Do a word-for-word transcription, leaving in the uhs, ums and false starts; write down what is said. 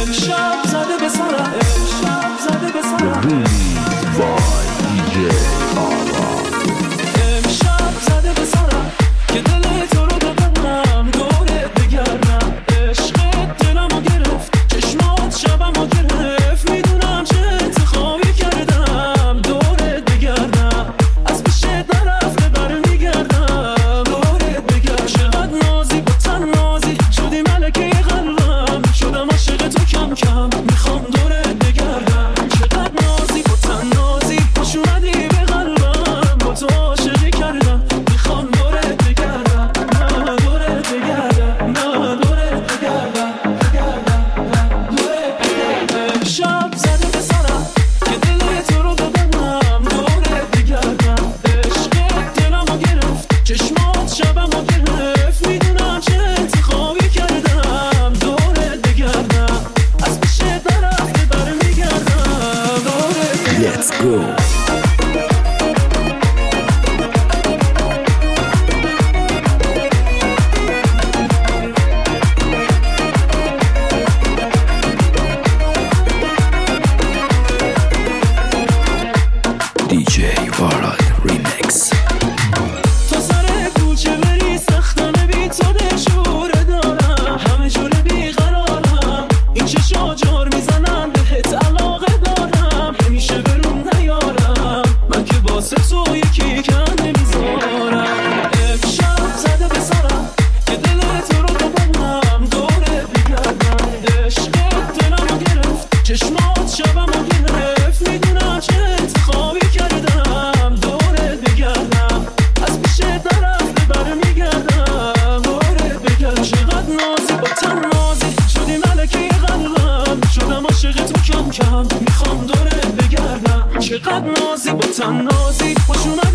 امشب زده به سرم، امشب زده به سرم. Remix by دی جی آراد. امشب زده به سرم که دل تو رو ببرم، دورت بگردم. عشقت دلمو گرفت، چشمات شبمو گرفت. میدونم چه انتخابی کردم، دورت بگردم. از پیشت نرفته برمیگردم، دورت بگردم. چقدر نازی با تن نازی، شدی ملکه قلبم. شدم عاشق تو کم کم، میخوام دورت بگردم. چقدر نازی با تن نازی، خوش اومدی به قلبم. با تو عاشقی کردم، میخوام دورت بگردم. نه دورت بگردم، نه دورت بگردم، بگردم، دورت بگردم. امشب زده به سرم که دل تو رو ببرم، دورت بگردم. عشقت دلمو گرفت، چشمات شبمو گرفت. میدونم چه انتخابی کردم، دورت بگردم. از پیشت نرفته برمیگردم، دورت بگردم. Let's go. دی جی آراد ریمیکس. تا سر کوچه بری سختانه بی تو دشوره دارم. همه جور بیقرارم، این چشا جار میزنن بهت علاقه دارم. همیشه برون نیارم، من که واسه تو یکی کم نمیذارم. امشب زده به سرم که دل تو رو ببرم، دورت بگردم. عشقت دلمو گرفت، چشمات شبمو گرفت. میدونم چه انتخابی کردم، دورت بگردم. از پیشت نرفته برمیگردم، دورت بگردم. چقدر نازی با تن نازی، شدی ملکه قلبم. شدم عاشق تو کم کم، میخوام دورت بگردم. چقدر نازی با تن نازی، خوش اومدی